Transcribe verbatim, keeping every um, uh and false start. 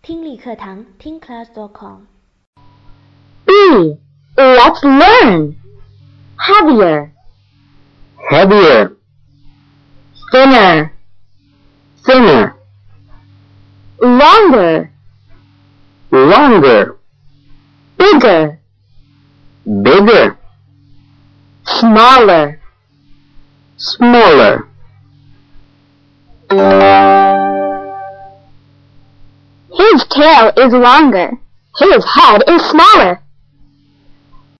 听力课堂听 class dot com。 B. Let's learn. Heavier. Heavier. Thinner. Thinner. Longer. Longer. Bigger. Bigger. Smaller. Smaller. His tail is longer. His head is smaller.